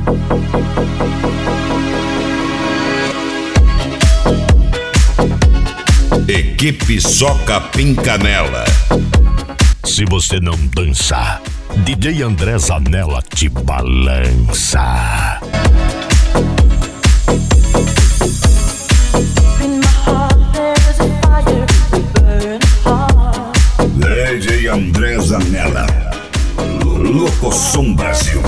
Equipe Só Capim Canela. Se você não dançar, DJ André Zanella te balança. DJ André Zanella, Locosom Brasil.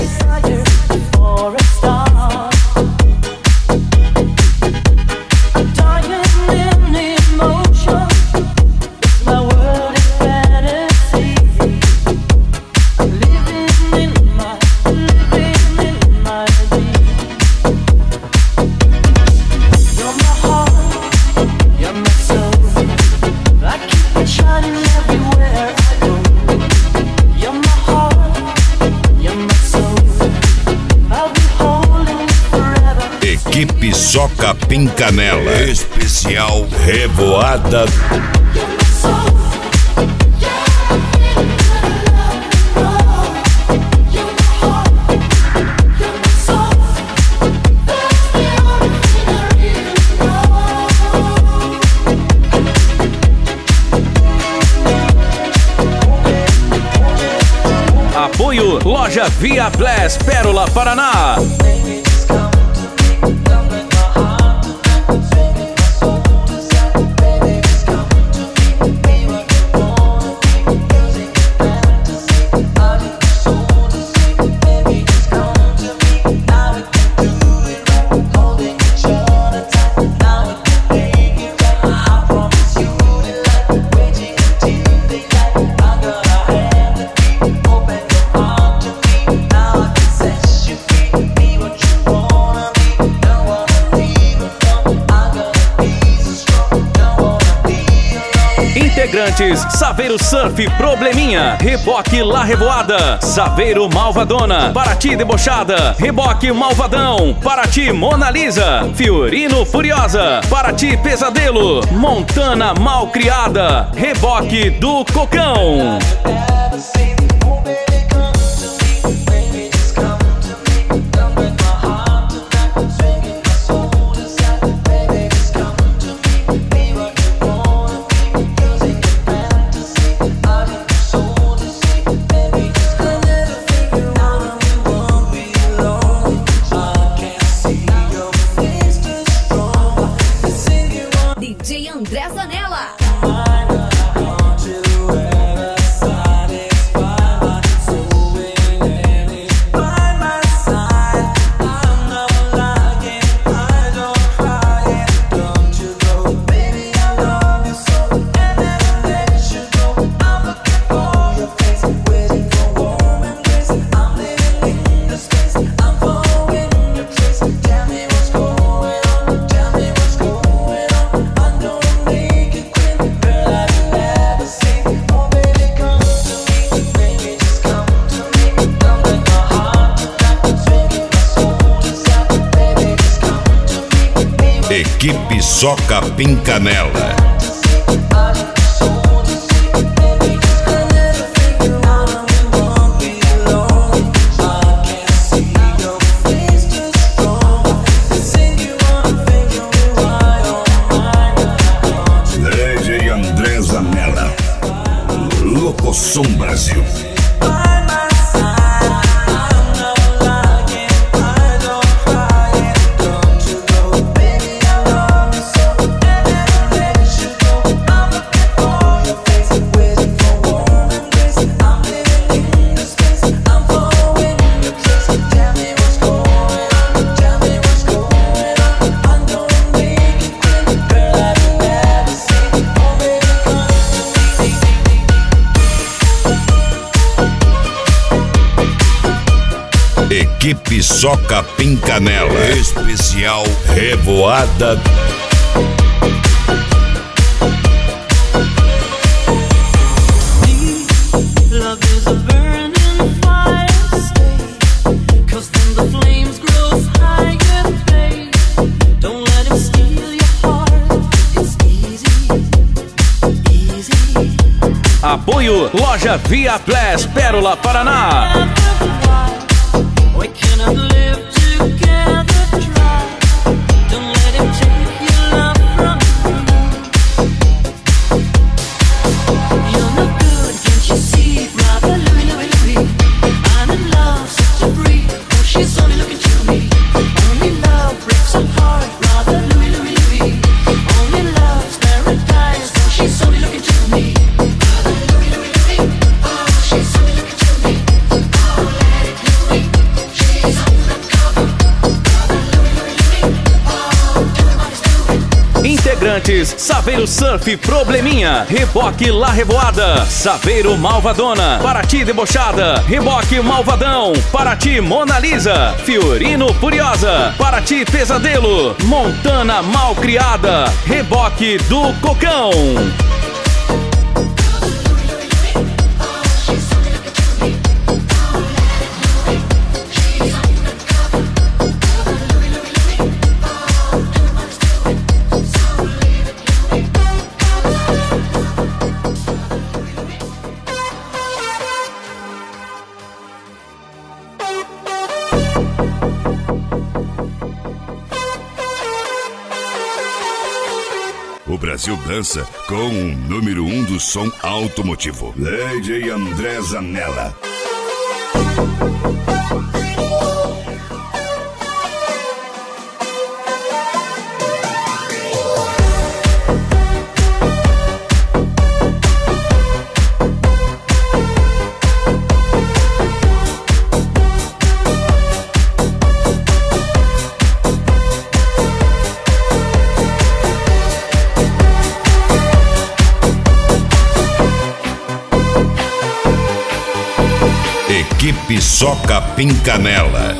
Equipe Só Capim Canela. Especial Revoada. Apoio Loja Via Plus, Pérola, Paraná. Integrantes: Saveiro Surf, Probleminha, Reboque La Revoada, Saveiro Malvadona, Paraty Debochada, Reboque Malvadão, Paraty Mona Lisa, Fiorino Furiosa, Paraty Pesadelo, Montana Malcriada, Reboque do Cocão. DJ André Zanella. Equipe Só Capim Canela. DJ André Zanella, Locosom Brasil. Equipe Só Capim Canela. Especial Revoada. Apoio Loja Via Plus, Pérola, Paraná. We cannot live Integrantes: Saveiro Surf Probleminha, Reboque La Revoada, Saveiro Malvadona, Paraty Debochada, Reboque Malvadão, Paraty Mona Lisa, Fiorino Furiosa, Paraty Pesadelo, Montana Malcriada, Reboque do Cocão. O Brasil dança com o número 1 do som automotivo, DJ André Zanella. Equipe Só Capim Canela.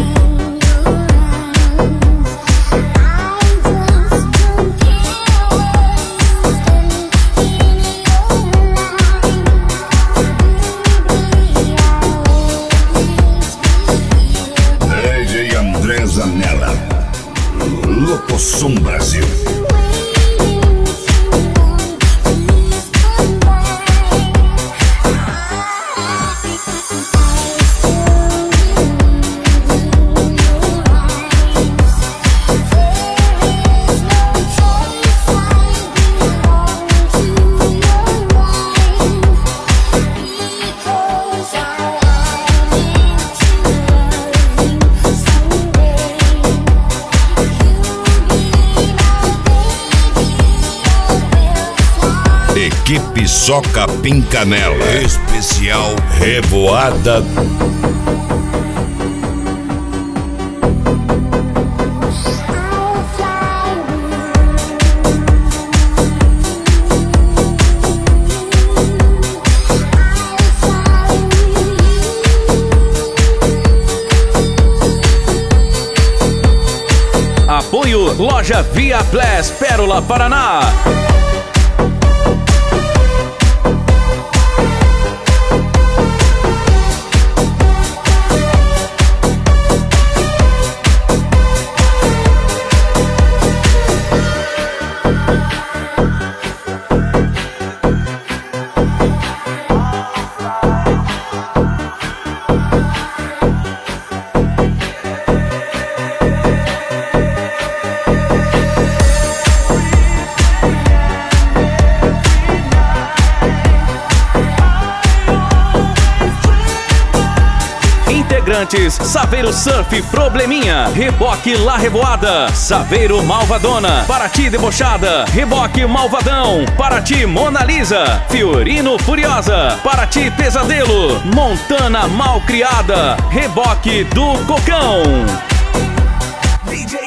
DJ André Zanella. Locosom Brasil. Equipe Só Capim Canela. Especial Revoada. Apoio Loja Via Plus, Pérola, Paraná. Integrantes: Saveiro Surf Probleminha, Reboque La Revoada, Saveiro Malvadona, Paraty Debochada, Reboque Malvadão, Paraty Mona Lisa, Fiorino Furiosa, Paraty Pesadelo, Montana Malcriada, Reboque do Cocão. DJ